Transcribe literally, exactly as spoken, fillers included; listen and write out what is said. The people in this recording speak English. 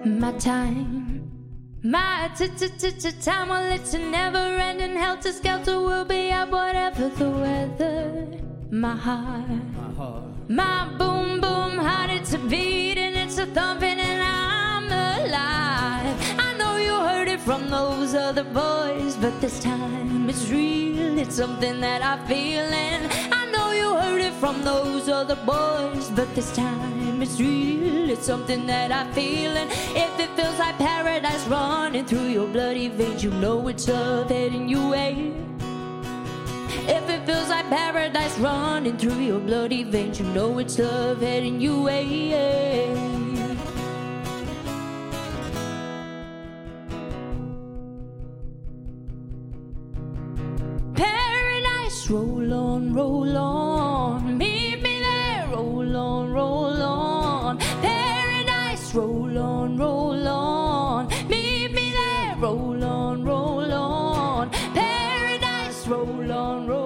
My time, my time, well, it's a never-ending helter-skelter. We'll be out whatever the weather. My heart, my heart, my boom boom heart, it's a beating, it's a thumping, and I'm alive. I know you heard it from those other boys, but this time it's real. It's something that I feel, and I know you heard it from those other boys, but this time it's real. It's something that I feel, and if it feels like paradise running through your bloody veins, you know it's love heading your way. If it feels like paradise running through your bloody veins, you know it's love heading your way. Paradise, roll on, roll on, meet me there, roll on, roll on. Paradise, roll on, roll on, meet me there, roll on, roll on. Paradise, roll on, roll on.